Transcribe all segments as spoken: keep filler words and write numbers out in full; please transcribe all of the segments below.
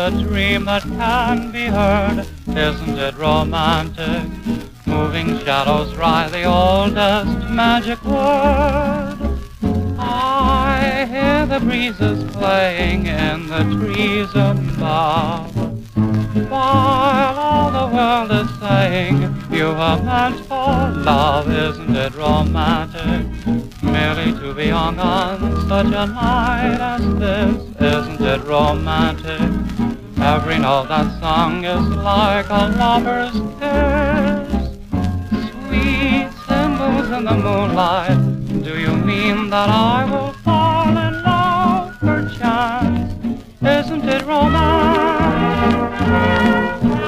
a dream that can be heard. Isn't it romantic? Moving shadows write the oldest magic word. I hear the breezes playing in the trees above, while all the world is saying you are meant for love. Isn't it romantic? Merely to be young on such a night as this. Isn't it romantic? Every note that's sung is like a lover's kiss. Sweet symbols in the moonlight, do you mean that I will fall in love perchance? Isn't it romantic?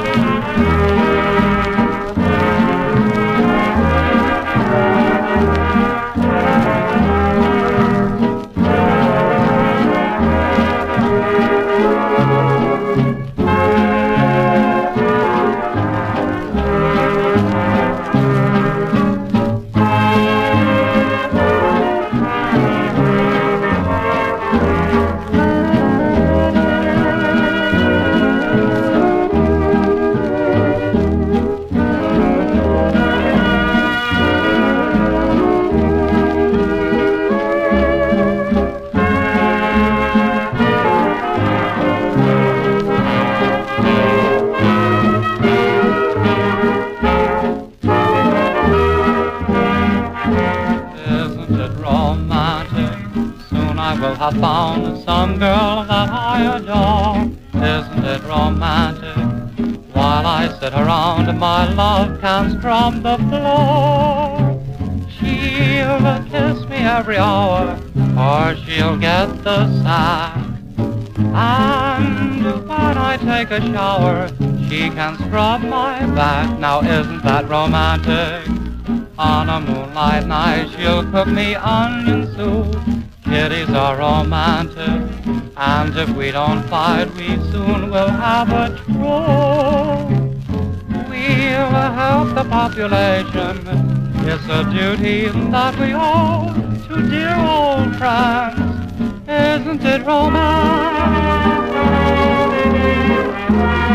I will have found some girl that I adore. Isn't it romantic? While I sit around my love cans from the floor, she'll kiss me every hour, or she'll get the sack. And when I take a shower, she can scrub my back. Now isn't that romantic? On a moonlight night she'll cook me onion soup. Kitties are romantic, and if we don't fight, we soon will have a truce. We'll help the population. It's a duty that we owe to dear old friends. Isn't it romantic?